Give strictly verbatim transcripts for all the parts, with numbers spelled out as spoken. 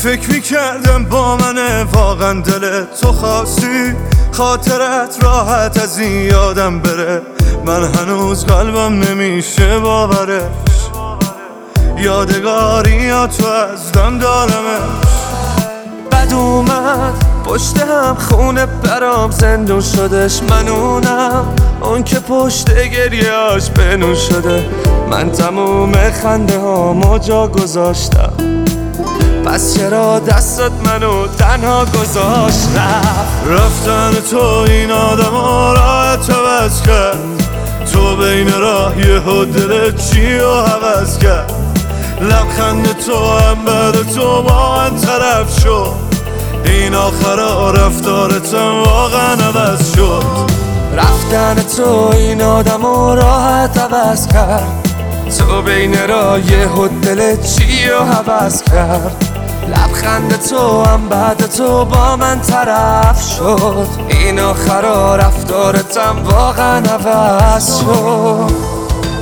فکر میکردم با منه واقعا دلت تو خاصی، خاطرت راحت از این یادم بره. من هنوز قلبم نمیشه باورش، یادگاری یا تو از دم دارمش. بد اومد پشت هم خونه برام زندون شدش، من اونم اون که پشت گریاش بنون شده. من تموم خنده هامو جا گذاشتم، پس چرا دستت منو تنها گذاشت؟ رفتن تو این آدم ها راحت عوض کرد، تو بین راه یهو دلت چی و حوض کرد. لبخند تو هم بعد تو با من طرف شد، این آخرا رفتارتم واقعا عوض شد. رفتن تو این آدمو راحت عوض کرد، تو بین راه یهو دلت چی و حوض کرد. لبخند تو هم بعد تو با من طرف شد، این آخرا رفتارتم واقعا عوض شد.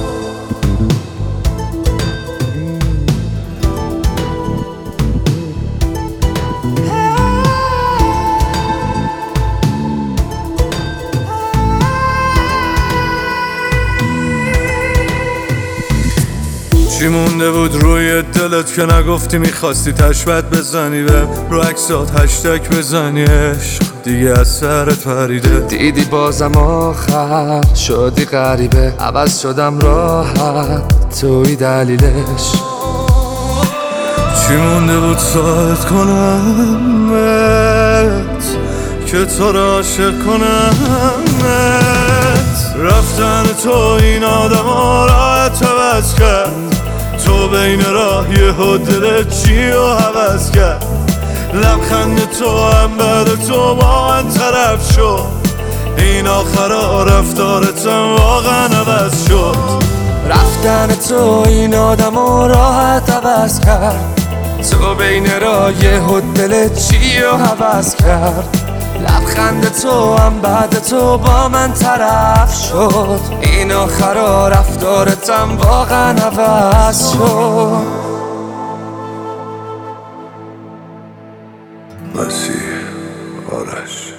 چی مونده بود روی دلت که نگفتی میخواستی تشبت بزنی بهم، رو عکسات هشتگ بزنی عشق دیگه از سرت پریده. دیدی بازم آخر شدی غریبه، عوض شدم راحت توی دلیلش. چی مونده بود ساعت کنم بهت که تو را عاشق کنمت. رفتن تو این آدم ها راحت عوض کرد، تو بین راه یهو دلت چی و حوض کرد. لبخند تو هم بعد تو با من طرف شد، این آخرا رفتارتم واقعا عوض شد. رفتن تو این آدمو راحت عوض کرد، تو بین راه یهو دلت چی و حوض کرد. لبخند تو هم بعد تو با من طرف شد، این آخرا رفتارتم واقعا عوض شد. مسیح آرش